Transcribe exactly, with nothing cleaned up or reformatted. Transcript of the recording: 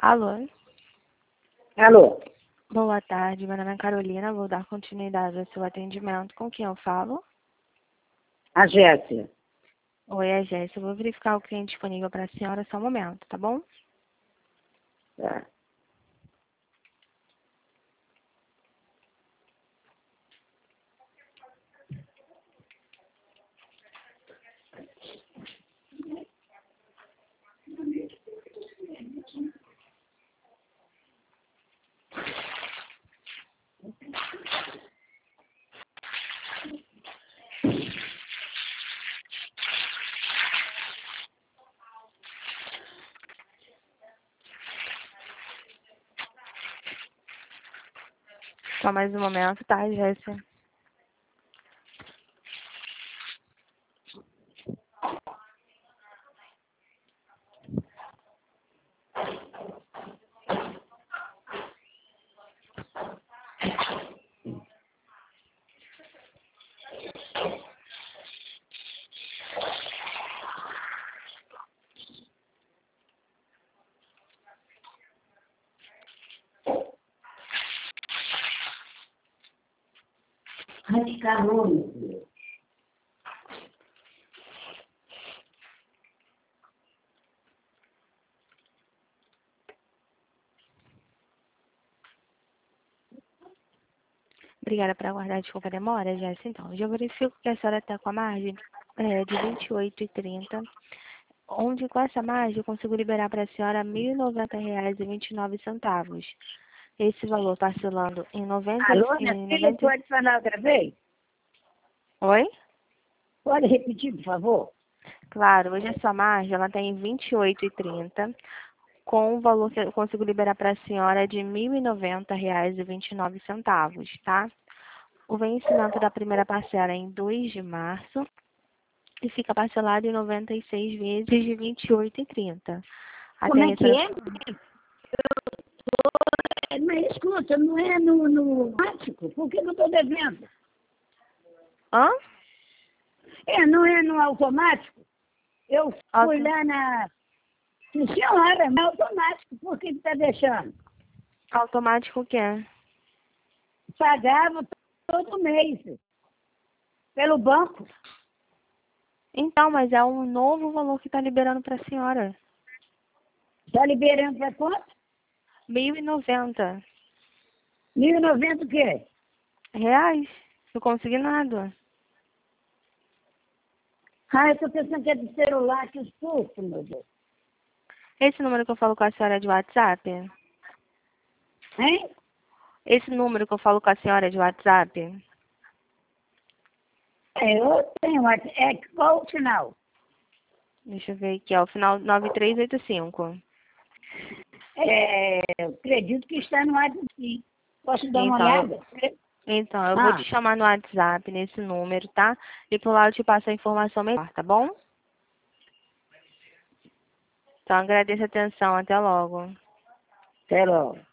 Alô? Alô? Boa tarde, meu nome é Carolina, vou dar continuidade ao seu atendimento. Com quem eu falo? A Jéssica. Oi, é Jéssica. Eu vou verificar o cliente disponível para a senhora só um momento, tá bom? Tá. Só mais um momento, tá, Jéssica? Ai, que calor, meu Deus. Obrigada por aguardar, desculpa a demora, Jéssica. Então, eu já verifico que a senhora está com a margem é, de vinte e oito e trinta, onde com essa margem eu consigo liberar para a senhora mil e noventa reais e vinte e nove centavos. Esse valor parcelando em noventa... Alô, minha Em filha, noventa... pode falar outra vez? Oi? Pode repetir, por favor? Claro, hoje a sua margem ela tem vinte e oito e trinta, com o valor que eu consigo liberar para a senhora de mil e noventa reais e vinte e nove centavos, tá? O vencimento da primeira parcela é em dois de março e fica parcelado em noventa e seis vezes de vinte e oito e trinta. Como Até é essa... que é? É, mas escuta, não é no, no automático? Por que que eu estou devendo? Hã? É, não é no automático? Eu fui Auto... lá na... Sim, senhora, não é automático. Por que está deixando? Automático o quê? Pagava todo mês pelo banco. Então, mas é um novo valor que está liberando para a senhora. Está liberando para quanto? mil e noventa mil e noventa o quê? reais. Não consegui nada. Ah, eu estou pensando que é de celular, que susto, meu Deus. Esse número que eu falo com a senhora é de WhatsApp? Hein? Esse número que eu falo com a senhora é de WhatsApp? É, eu tenho, mas é qual o final? Deixa eu ver aqui, ó. O final nove três oito cinco. É, eu acredito que está no WhatsApp, sim. Posso dar uma Então, eu, olhada? então, eu vou Ah, te chamar no WhatsApp, nesse número, tá? E por lá eu te passo a informação melhor, tá bom? Então, agradeço a atenção. Até logo. até logo.